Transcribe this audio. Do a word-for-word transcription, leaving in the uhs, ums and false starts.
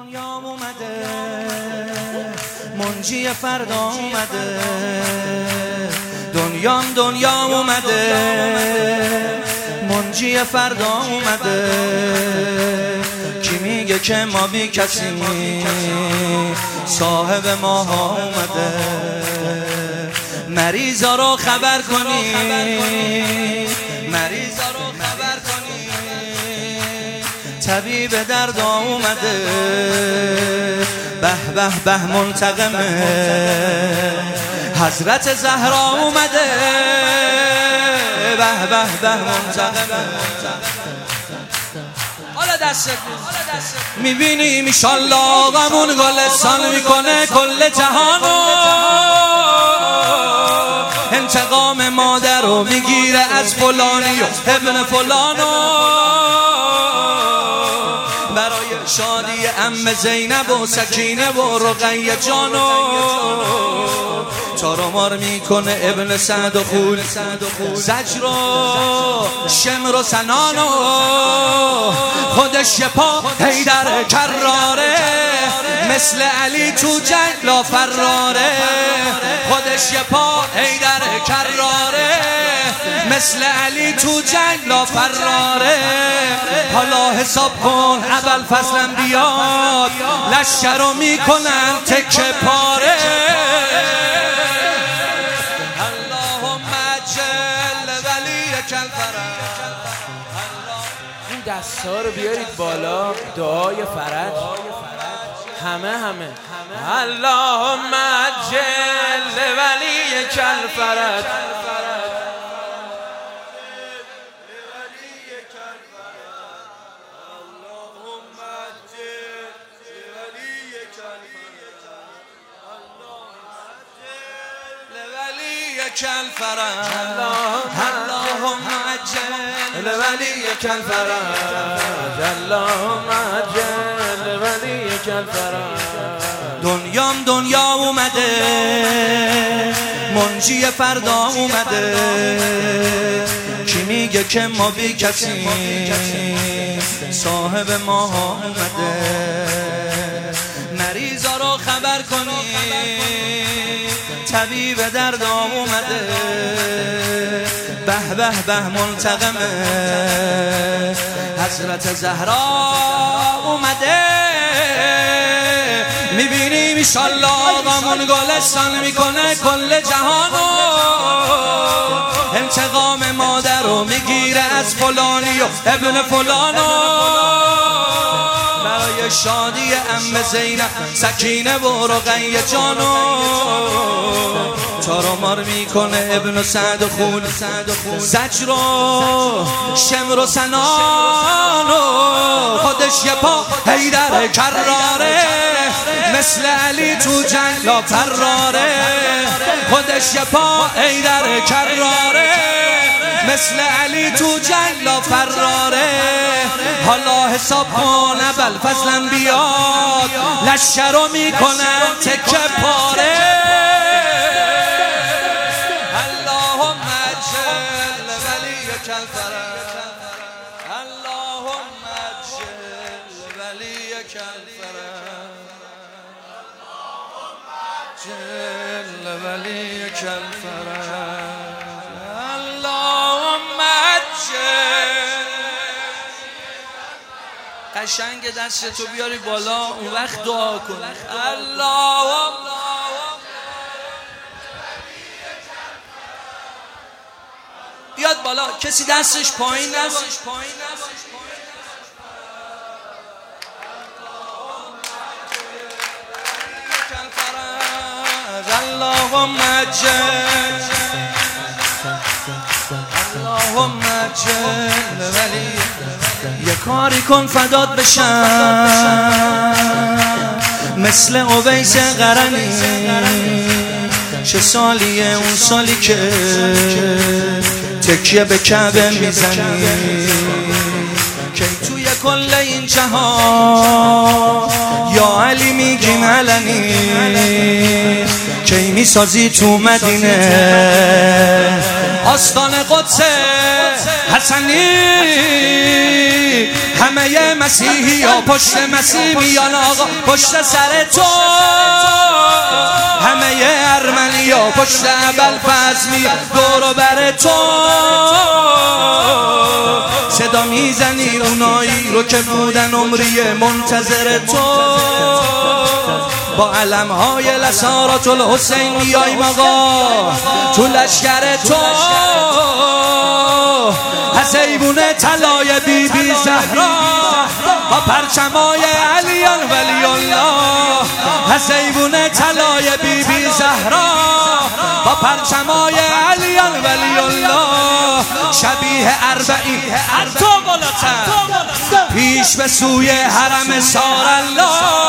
دنیام اومده، منجی فردا اومده، دنیام دنیام اومده، منجی فردا اومده. کی میگه که ما بی کسی، صاحب ما ها اومده. مریضا رو خبر کنی، مریضا رو خبر کنی، طبیب درد اومده. به به به منتقمه، حضرت زهرا اومده. به به به منتقمه. حالا دستت میبینیم ایشالله آقامون گلستان میکنه کل جهانو. انتقام مادر رو میگیره از فلانی و ابن فلانو. برای شادی عم زینب و سکینه و رقیه جانو تارمار میکنه ابن سعد و خول، زجر و شمر و سنانو. خودش یه پا حیدر کراره، مثل علی تو جنگ لا فراره. خودش یه پا حیدر کراره، مثل علی تو جنگ لا فراره. حالا حساب کن اول فصلم بیاد، لشکر رو میکنن تکه پاره. اللهم اجل ولیک الفرج. این دستا رو بیارید بالا، دعای فرج همه همه. اللهم اجل ولیک الفرج. الفرج اللهم عجل وليك الفرج. اللهم عجل وليك الفرج. دنیام دنیا اومده، منجی فردا اومده. کی میگه که ما بی کسی، صاحب ما ها اومده. مریضا رو خبر کنی، طبیب درد اومده. به به به منتقمه، حضرت زهرا اومده. میبینیم ایشالله آقامون گلستان میکنه کل جهانو. انتقام مادر رو میگیره از فلانی و ابن فلانو. برای شادی عم زینب سکینه و رقیه جانو تارمار میکنه ابن سعد و خول، زجر و شمر و سنانو. خودش یه پا حیدر کراره، مثل علی تو جنگ لا فراره. خودش یه پا حیدر کراره، مثل علی تو جنگ لا فراره. حالا حساب کن اول فصلم بیاد، لشکر رو میکنن تکه پاره. اللهم اجل ولیک الفرج. اللهم اجل ولیک الفرج. اجل ولیک الفرج. اللهم اجل. قشنگ دستتو بیاری بالا، اون وقت دعا کن. اللهم بیاد بالا، کسی دستش پایین نباشه. اللهم اجل اللهم اجل ولی. یه کاری کن فدات بشم، مثل اویس قرنی. چه سالیه اون سالی که تکیه به کعبه میزنی. که توی کل این جهان یا علی میگیم علنی. کی میسازی تو مدینه آستان قدس حسنی همه مسیحی ها پشت مسیح میان آقا پشت سر تو همه ارمنی ها پشت ابوالفضل میان دور بر تو صدا میزنی اونایی رو که بودن عمری منتظر تو با علمهای لسارات الحسین میاییم آقا تو لشکر تو حسیبون طلای بی بی زهرا با پرچمای علیان ولی الله حسیبون طلای بی بی زهرا با پرچمای علیان ولی الله شبیه اربعین حتی بالاتر پیش به سوی حرم سار الله